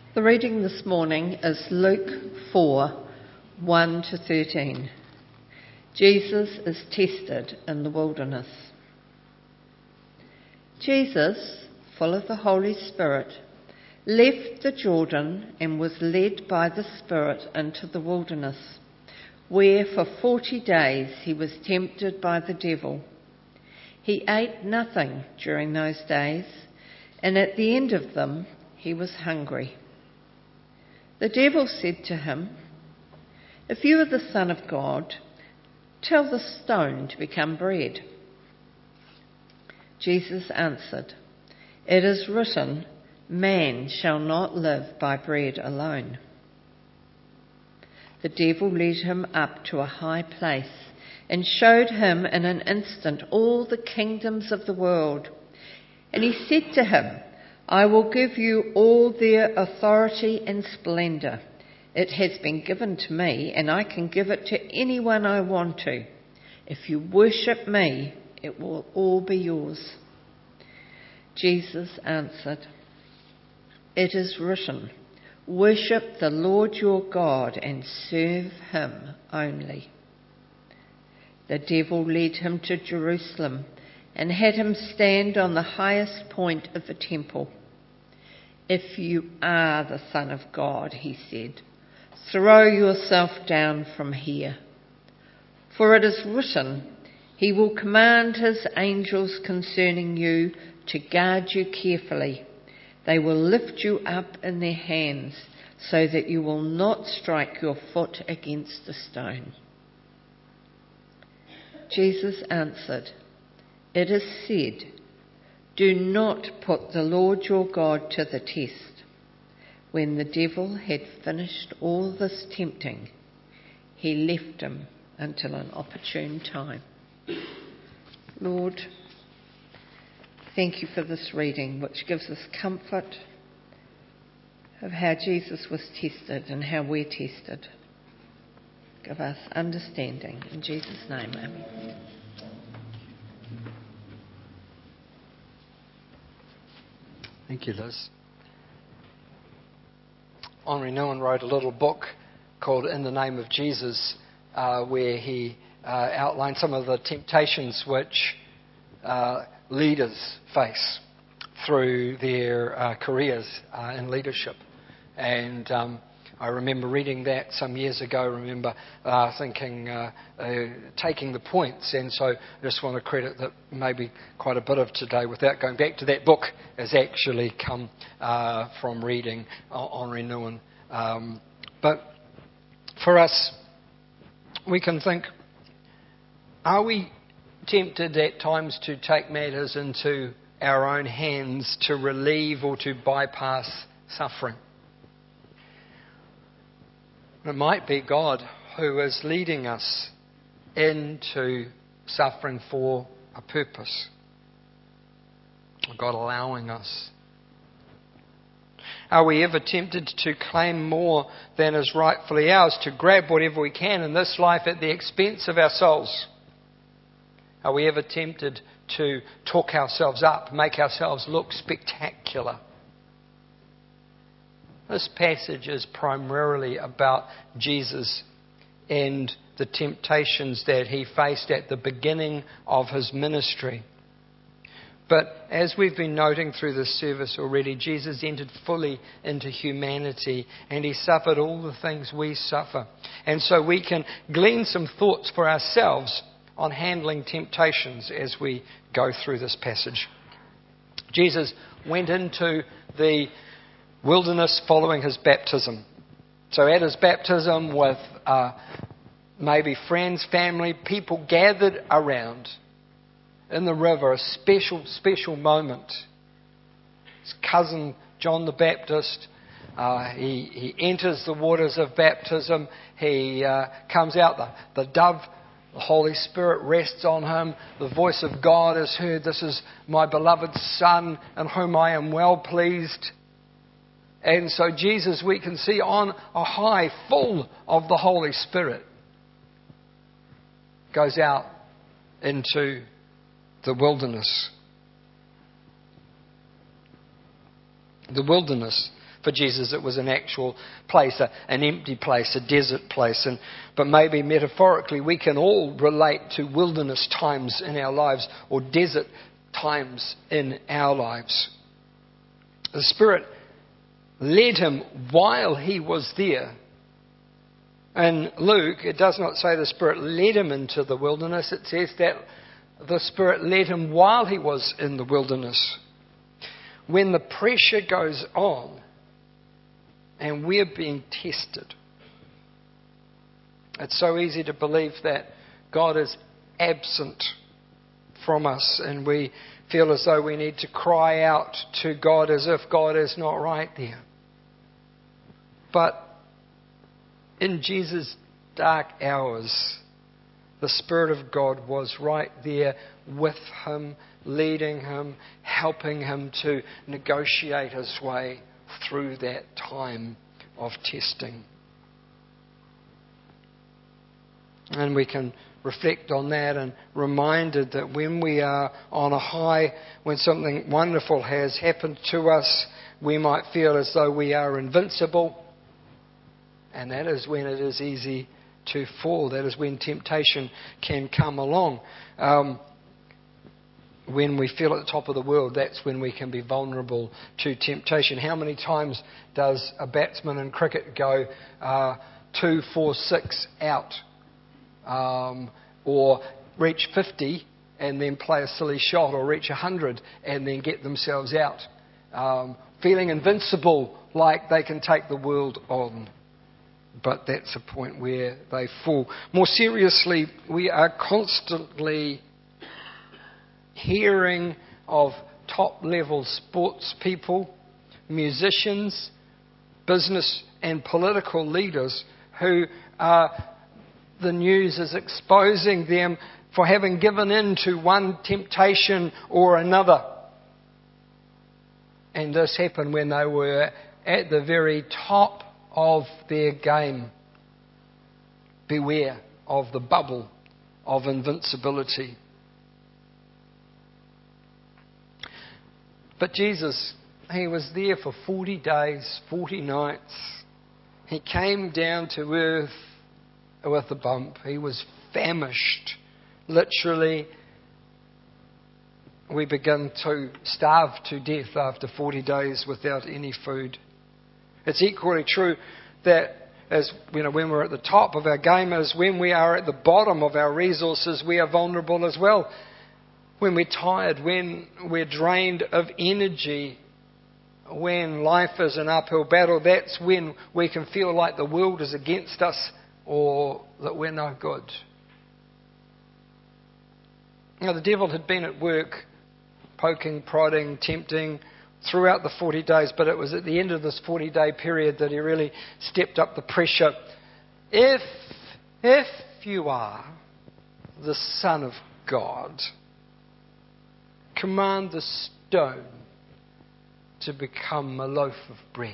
The reading this morning is Luke 4, 1 to 13. Jesus is tested in the wilderness. Jesus, full of the Holy Spirit, left the Jordan and was led by the Spirit into the wilderness, where for 40 days he was tempted by the devil. He ate nothing during those days, and at the end of them he was hungry. The devil said to him, "If you are the Son of God, tell the stone to become bread." Jesus answered, "It is written, man shall not live by bread alone." The devil led him up to a high place and showed him in an instant all the kingdoms of the world. And he said to him, "I will give you all their authority and splendour. It has been given to me, and I can give it to anyone I want to. If you worship me, it will all be yours." Jesus answered, "It is written, worship the Lord your God and serve him only." The devil led him to Jerusalem and had him stand on the highest point of the temple. "If you are the Son of God," he said, "throw yourself down from here. For it is written, he will command his angels concerning you to guard you carefully. They will lift you up in their hands so that you will not strike your foot against a stone." Jesus answered, "It is said, do not put the Lord your God to the test." When the devil had finished all this tempting, he left him until an opportune time. Lord, thank you for this reading, which gives us comfort of how Jesus was tested and how we're tested. Give us understanding. In Jesus' name, amen. Thank you, Liz. Henri Nouwen wrote a little book called In the Name of Jesus, where he outlined some of the temptations which leaders face through their careers in leadership. And I remember reading that some years ago, thinking, taking the points. And so I just want to credit that maybe quite a bit of today, without going back to that book, has actually come from reading Henri Nouwen. But for us, we can think, are we tempted at times to take matters into our own hands to relieve or to bypass suffering? It might be God who is leading us into suffering for a purpose. God allowing us. Are we ever tempted to claim more than is rightfully ours, to grab whatever we can in this life at the expense of our souls? Are we ever tempted to talk ourselves up, make ourselves look spectacular? This passage is primarily about Jesus and the temptations that he faced at the beginning of his ministry. But as we've been noting through this service already, Jesus entered fully into humanity and he suffered all the things we suffer. And so we can glean some thoughts for ourselves on handling temptations as we go through this passage. Jesus went into the wilderness following his baptism. So at his baptism, with maybe friends, family, people gathered around in the river, a special moment. His cousin John the Baptist, he enters the waters of baptism. He comes out, the dove, the Holy Spirit rests on him. The voice of God is heard. "This is my beloved Son, in whom I am well pleased." And so Jesus, we can see on a high, full of the Holy Spirit, goes out into the wilderness. The wilderness, For Jesus, it was an actual place, an empty place, a desert place. But maybe metaphorically, we can all relate to wilderness times in our lives or desert times in our lives. The Spirit led him while he was there. In Luke, it does not say the Spirit led him into the wilderness. It says that the Spirit led him while he was in the wilderness. When the pressure goes on and we're being tested, it's so easy to believe that God is absent from us, and we feel as though we need to cry out to God as if God is not right there. But in Jesus' dark hours, the Spirit of God was right there with him, leading him, helping him to negotiate his way through that time of testing. And we can reflect on that and reminded that when we are on a high, when something wonderful has happened to us, we might feel as though we are invincible. And that is when it is easy to fall. That is when temptation can come along. When we feel at the top of the world, that's when we can be vulnerable to temptation. How many times does a batsman in cricket go 2, 4, 6 out? Or reach 50 and then play a silly shot, or reach 100 and then get themselves out. Feeling invincible, like they can take the world on. But that's a point where they fall. More seriously, we are constantly hearing of top-level sports people, musicians, business and political leaders who the news is exposing them for having given in to one temptation or another. And this happened when they were at the very top of their game. Beware of the bubble of invincibility. But Jesus, he was there for 40 days, 40 nights. He came down to earth with a bump. He was famished. Literally, we begin to starve to death after 40 days without any food. It's equally true that as when we're at the top of our game, as when we are at the bottom of our resources, we are vulnerable as well. When we're tired, when we're drained of energy, when life is an uphill battle, that's when we can feel like the world is against us or that we're no good. The devil had been at work, poking, prodding, tempting throughout the 40 days, but it was at the end of this 40-day period that he really stepped up the pressure. If you are the Son of God, command the stone to become a loaf of bread.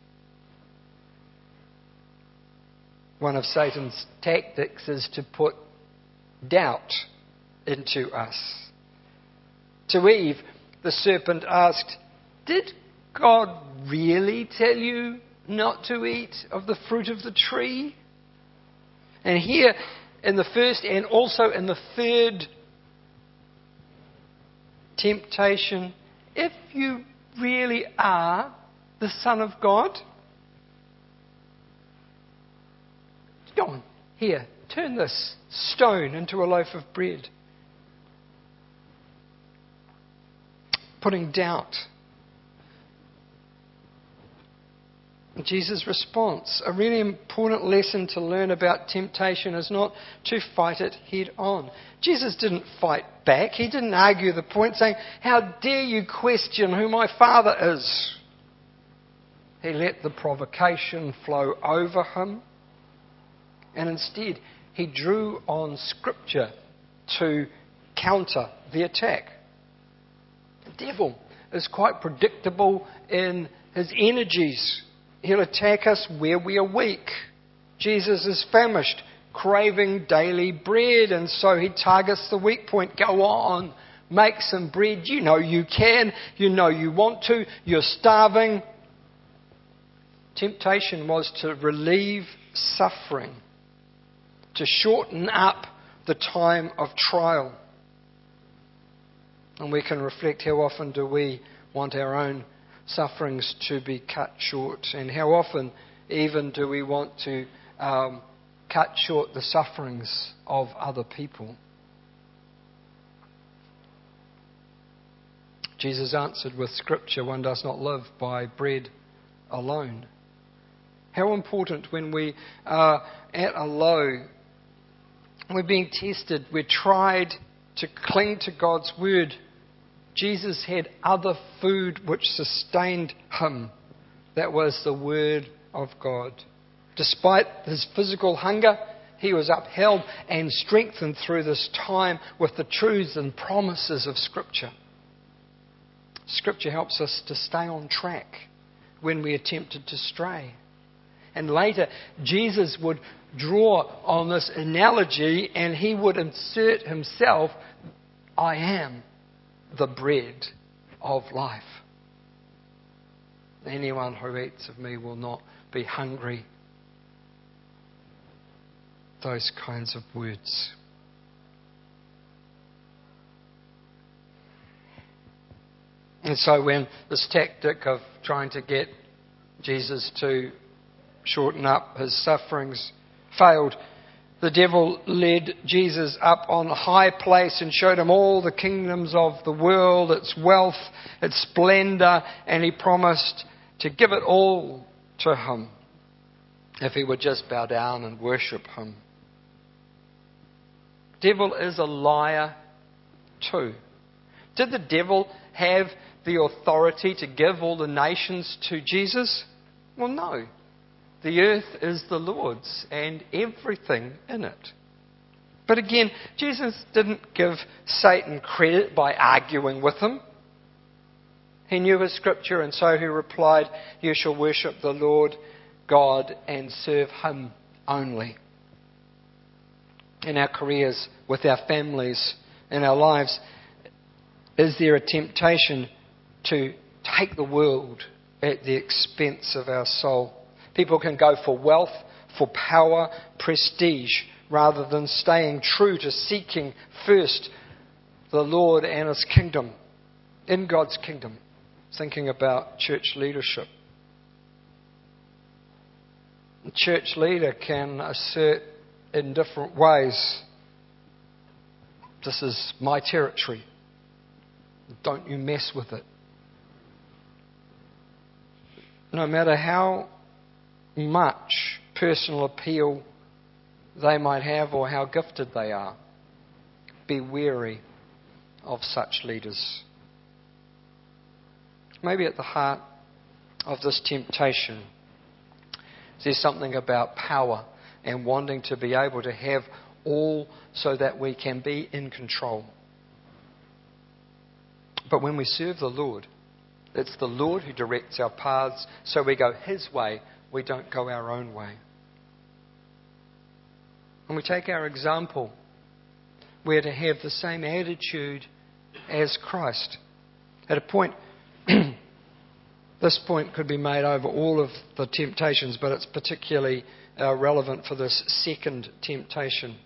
One of Satan's tactics is to put doubt into us. To Eve, the serpent asked, "Did God really tell you not to eat of the fruit of the tree?" And here, in the first and also in the third temptation, if you really are the Son of God, go on, here, turn this stone into a loaf of bread. Putting doubt. Jesus' response, a really important lesson to learn about temptation is not to fight it head on. Jesus didn't fight back. He didn't argue the point saying, "How dare you question who my Father is?" He let the provocation flow over him. And instead, he drew on Scripture to counter the attack. The devil is quite predictable in his energies. He'll attack us where we are weak. Jesus is famished, craving daily bread, and so he targets the weak point. Go on, make some bread. You know you can. You know you want to. You're starving. Temptation was to relieve suffering, to shorten up the time of trial. And we can reflect, how often do we want our own sufferings to be cut short? And how often even do we want to cut short the sufferings of other people? Jesus answered with Scripture, one does not live by bread alone. How important when we are at a low, we're being tested, we're tried to cling to God's word. Jesus had other food which sustained him. That was the word of God. Despite his physical hunger, he was upheld and strengthened through this time with the truths and promises of Scripture. Scripture helps us to stay on track when we are tempted to stray. And later, Jesus would draw on this analogy and he would insert himself, I am the bread of life. Anyone who eats of me will not be hungry. Those kinds of words. And so when this tactic of trying to get Jesus to shorten up his sufferings failed, the devil led Jesus up on a high place and showed him all the kingdoms of the world, its wealth, its splendour, and he promised to give it all to him if he would just bow down and worship him. Devil is a liar too. Did the devil have the authority to give all the nations to Jesus? Well, no. The earth is the Lord's and everything in it. But again, Jesus didn't give Satan credit by arguing with him. He knew his Scripture, and so he replied, "You shall worship the Lord God and serve him only." In our careers, with our families, in our lives, is there a temptation to take the world at the expense of our soul? People can go for wealth, for power, prestige, rather than staying true to seeking first the Lord and His kingdom, in God's kingdom. Thinking about church leadership. The church leader can assert in different ways, this is my territory. Don't you mess with it. No matter how much personal appeal they might have or how gifted they are, be wary of such leaders. Maybe at the heart of this temptation, there's something about power and wanting to be able to have all so that we can be in control. But when we serve the Lord, it's the Lord who directs our paths, so we go His way, we don't go our own way. When we take our example, we're to have the same attitude as Christ. At a point, this point could be made over all of the temptations, but it's particularly relevant for this second temptation.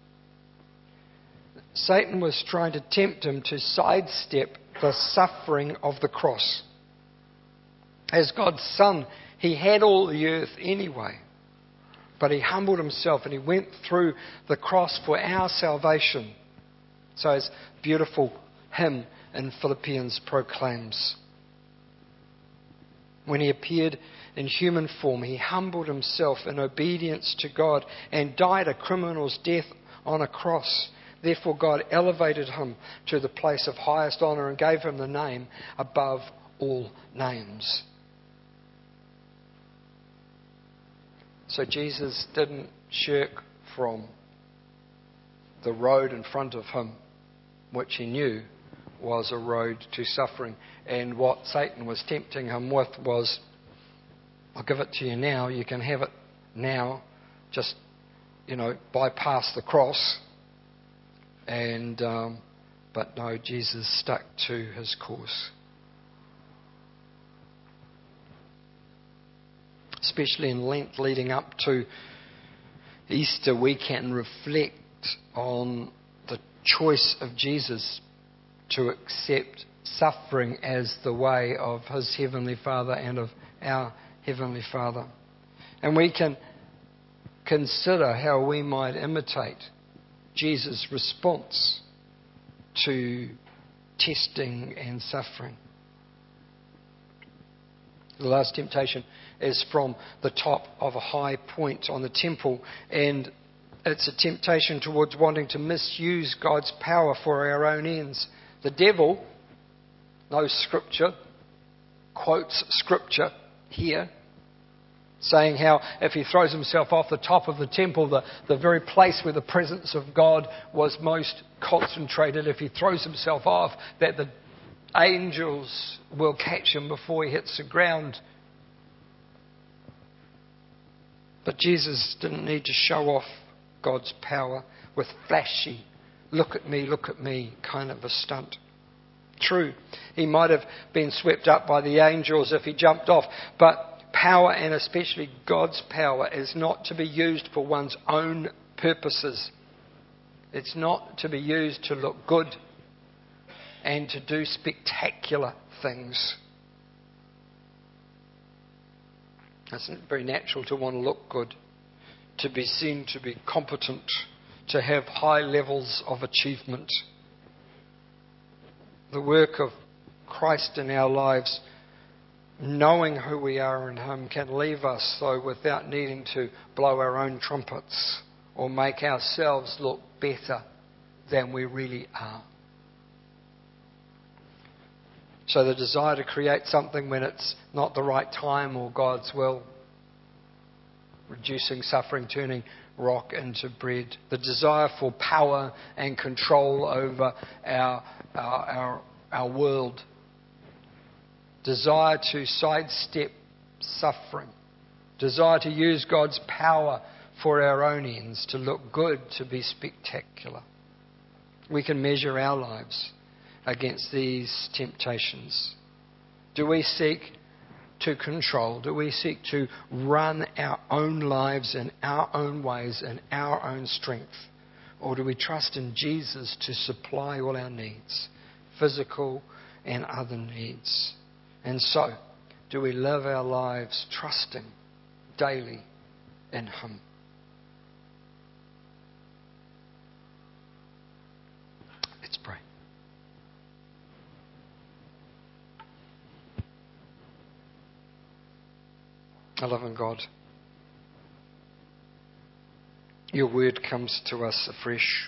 Satan was trying to tempt him to sidestep the suffering of the cross. As God's Son, He had all the earth anyway. But He humbled Himself and He went through the cross for our salvation. So as beautiful hymn in Philippians proclaims. When He appeared in human form, He humbled Himself in obedience to God and died a criminal's death on a cross. Therefore God elevated Him to the place of highest honour and gave Him the name above all names. So Jesus didn't shirk from the road in front of Him, which He knew was a road to suffering. And what Satan was tempting Him with was, I'll give it to you now, you can have it now, just, bypass the cross. And but no, Jesus stuck to His course. especially in Lent leading up to Easter, we can reflect on the choice of Jesus to accept suffering as the way of his Heavenly Father and of our Heavenly Father. And we can consider how we might imitate Jesus' response to testing and suffering. The last temptation is from the top of a high point on the temple, and it's a temptation towards wanting to misuse God's power for our own ends. The devil, no scripture, quotes scripture here, saying how if he throws himself off the top of the temple, the very place where the presence of God was most concentrated, if he throws himself off, that the angels will catch him before he hits the ground. But Jesus didn't need to show off God's power with flashy, look at me kind of a stunt. True, he might have been swept up by the angels if he jumped off, but power, and especially God's power, is not to be used for one's own purposes. It's not to be used to look good and to do spectacular things. It's very natural to want to look good, to be seen to be competent, to have high levels of achievement. The work of Christ in our lives, knowing who we are in Him, can leave us, though, without needing to blow our own trumpets or make ourselves look better than we really are. So the desire to create something when it's not the right time or God's will, reducing suffering, turning rock into bread. The desire for power and control over our world. Desire to sidestep suffering. Desire to use God's power for our own ends, to look good, to be spectacular. We can measure our lives against these temptations. Do we seek to control? Do we seek to run our own lives in our own ways, in our own strength? Or do we trust in Jesus to supply all our needs, physical and other needs? And so, do we live our lives trusting daily in Him? Let's pray. Our loving God, your word comes to us afresh.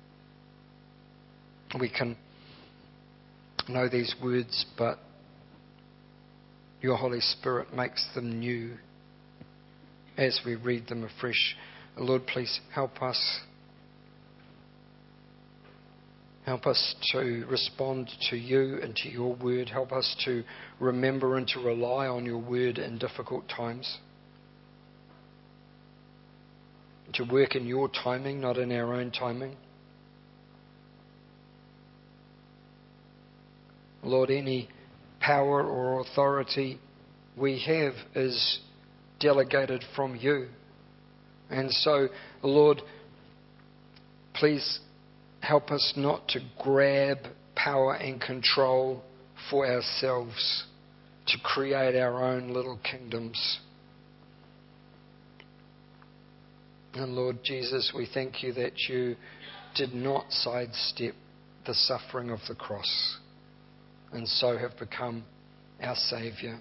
We can know these words, but your Holy Spirit makes them new as we read them afresh. Lord, please help us. Help us to respond to you and to your word. Help us to remember and to rely on your word in difficult times. To work in your timing, not in our own timing. Lord, any power or authority we have is delegated from you. And so, Lord, please help us not to grab power and control for ourselves, to create our own little kingdoms. And Lord Jesus, we thank you that you did not sidestep the suffering of the cross, and so have become our Saviour.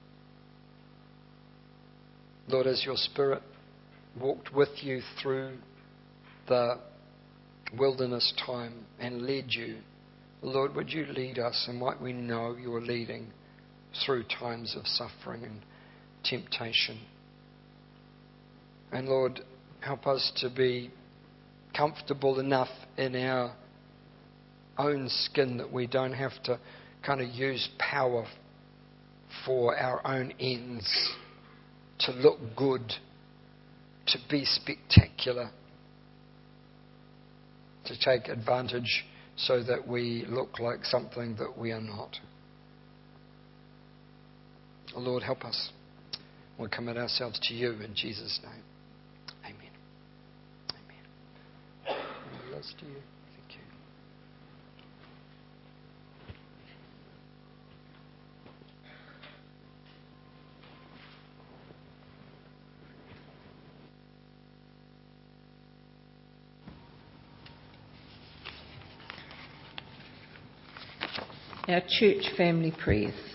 Lord, as your Spirit walked with you through the wilderness time and led you, Lord, would you lead us, and might we know you're leading through times of suffering and temptation. And Lord, help us to be comfortable enough in our own skin that we don't have to kind of use power for our own ends, to look good, to be spectacular, to take advantage so that we look like something that we are not. Lord, help us. We commit ourselves to you in Jesus' name. Amen. Amen. Liz, to you. Thank you. Our church family prayers.